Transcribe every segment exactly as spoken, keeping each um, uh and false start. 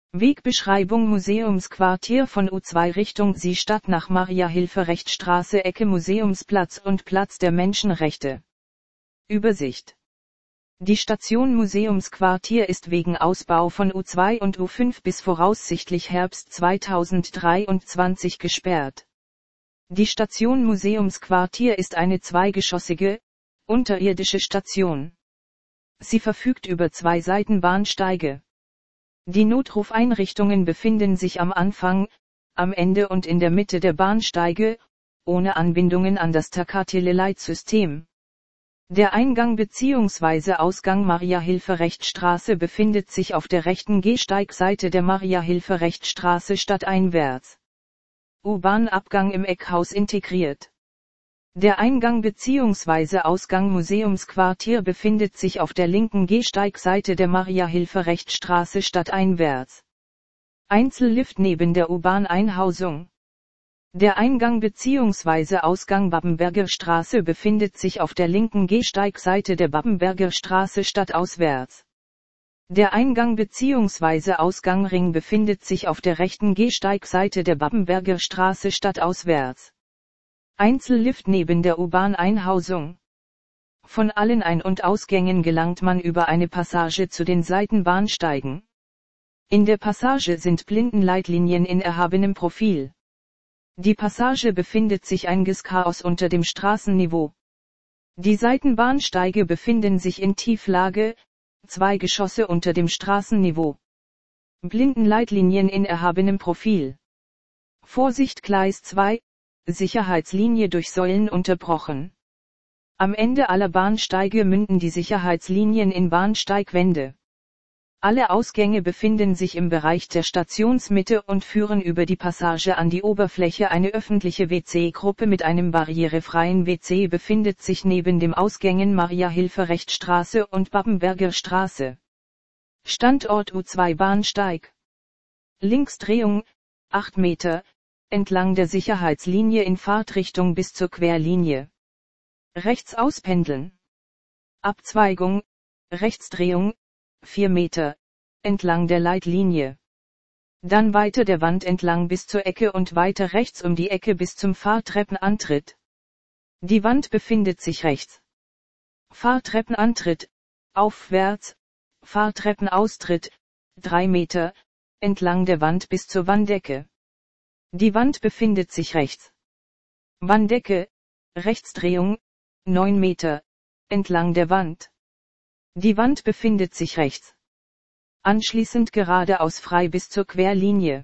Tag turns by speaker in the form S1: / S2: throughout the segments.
S1: Wegbeschreibung Museumsquartier von U zwei Richtung Seestadt nach Maria-Hilfer-Recht-Straße Ecke Museumsplatz und Platz der Menschenrechte. Übersicht. Die Station Museumsquartier ist wegen Ausbau von U zwei und U fünf bis voraussichtlich Herbst zweitausenddreiundzwanzig gesperrt. Die Station Museumsquartier ist eine zweigeschossige, unterirdische Station. Sie verfügt über zwei Seitenbahnsteige. Die Notrufeinrichtungen befinden sich am Anfang, am Ende und in der Mitte der Bahnsteige, ohne Anbindungen an das Tacatile-Leitsystem. Der Eingang bzw. Ausgang Maria-Hilfer-Recht-Straße befindet sich auf der rechten Gehsteigseite der Maria-Hilfer-Recht-Straße stadteinwärts. U-Bahn-Abgang im Eckhaus integriert. Der Eingang bzw. Ausgang Museumsquartier befindet sich auf der linken Gehsteigseite der Maria-Hilfer-Recht-Straße stadteinwärts. Einzellift neben der U-Bahn-Einhausung. Der Eingang bzw. Ausgang Babbenberger Straße befindet sich auf der linken Gehsteigseite der Babbenberger Straße stadtauswärts. Der Eingang bzw. Ausgang Ring befindet sich auf der rechten Gehsteigseite der Babbenberger Straße stadtauswärts. Einzellift neben der U-Bahn-Einhausung. Von allen Ein- und Ausgängen gelangt man über eine Passage zu den Seitenbahnsteigen. In der Passage sind Blindenleitlinien in erhabenem Profil. Die Passage befindet sich einiges Chaos unter dem Straßenniveau. Die Seitenbahnsteige befinden sich in Tieflage, zwei Geschosse unter dem Straßenniveau. Blindenleitlinien in erhabenem Profil. Vorsicht Gleis zwei, Sicherheitslinie durch Säulen unterbrochen. Am Ende aller Bahnsteige münden die Sicherheitslinien in Bahnsteigwände. Alle Ausgänge befinden sich im Bereich der Stationsmitte und führen über die Passage an die Oberfläche. Eine öffentliche W C-Gruppe mit einem barrierefreien W C befindet sich neben den Ausgängen Maria-Hilfer-Recht-Straße und Babbenberger Straße. Standort U zwei Bahnsteig. Linksdrehung, acht Meter, entlang der Sicherheitslinie in Fahrtrichtung bis zur Querlinie. Rechts auspendeln. Abzweigung, Rechtsdrehung, vier Meter, entlang der Leitlinie. Dann weiter der Wand entlang bis zur Ecke und weiter rechts um die Ecke bis zum Fahrtreppenantritt. Die Wand befindet sich rechts. Fahrtreppenantritt, aufwärts, Fahrtreppenaustritt, drei Meter, entlang der Wand bis zur Wanddecke. Die Wand befindet sich rechts. Wanddecke, Rechtsdrehung, neun Meter, entlang der Wand. Die Wand befindet sich rechts. Anschließend geradeaus frei bis zur Querlinie.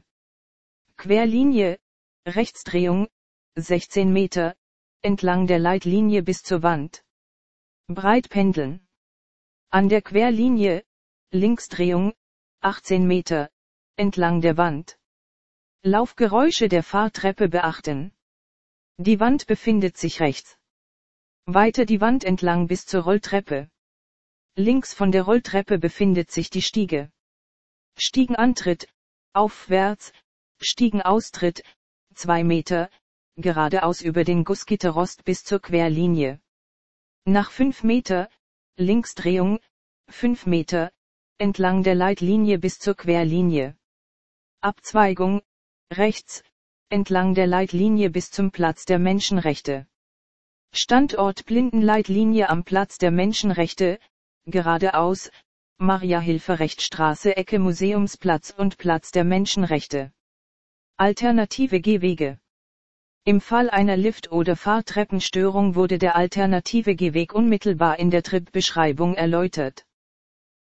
S1: Querlinie, Rechtsdrehung, sechzehn Meter, entlang der Leitlinie bis zur Wand. Breit pendeln. An der Querlinie, Linksdrehung, achtzehn Meter, entlang der Wand. Laufgeräusche der Fahrtreppe beachten. Die Wand befindet sich rechts. Weiter die Wand entlang bis zur Rolltreppe. Links von der Rolltreppe befindet sich die Stiege. Stiegenantritt, aufwärts, Stiegenaustritt, zwei Meter, geradeaus über den Gussgitterrost bis zur Querlinie. Nach fünf Meter, Linksdrehung, fünf Meter, entlang der Leitlinie bis zur Querlinie. Abzweigung, rechts, entlang der Leitlinie bis zum Platz der Menschenrechte. Standort Blindenleitlinie am Platz der Menschenrechte, geradeaus, Maria-Hilfer-Recht-Straße Ecke Museumsplatz und Platz der Menschenrechte. Alternative Gehwege. Im Fall einer Lift- oder Fahrtreppenstörung wurde der alternative Gehweg unmittelbar in der Tripbeschreibung erläutert.